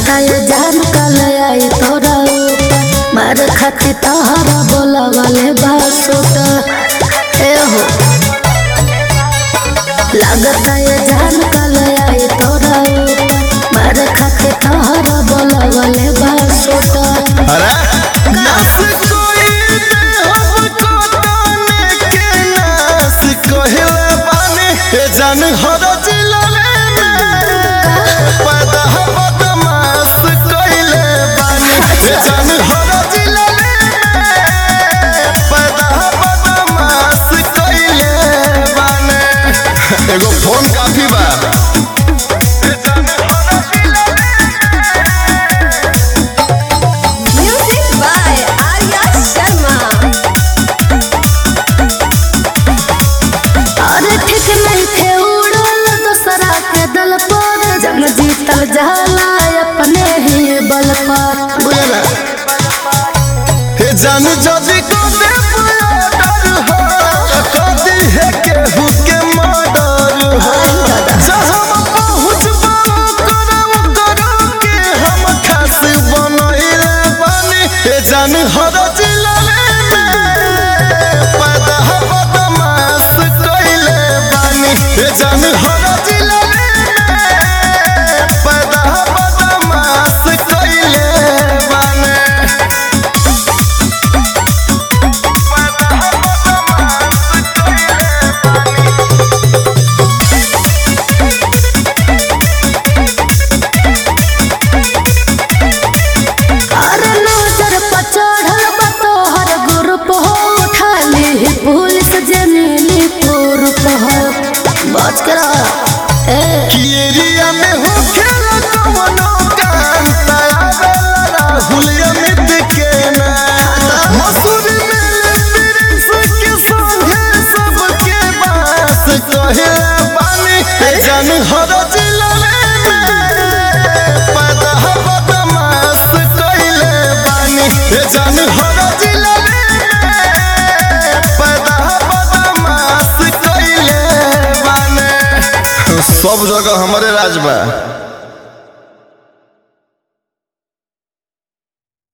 लगता ये जान कल आई तोरा ऊपर मार खाती तोहरा बोला वाले बासुटा ए हो लगता ये जान कल आई तोरा ऊपर मार खाती तोहरा बोला वाले बासुटा अरे नास कोई दे हमको ताने के नास कहले बानी ए जान हर जिला पैदा बदमाश कइले बानी ए जान हर जिला पैदा बदमाश कइले बानी एगो फोन काफी बा जीतल जाला अपने ही बल पर बुझला हे जान जदी को दे डर हो कदी है केहू के मर्डर हो जहां पहुंचबो करो के हम खास बनइले बानी हे जान हर जिला पैदा बदमाश कइले बानी हे जान हर जिला बच कर एरिया में हो खेला कवनो काम तावेला राहुल अमित के ना मसूरी में प्रिंस के संगे सबके बात कहेला बानी जान हर जिला पैदा बदमाश कइले बानी जान हर जिला सब जगह हमारे राज बा।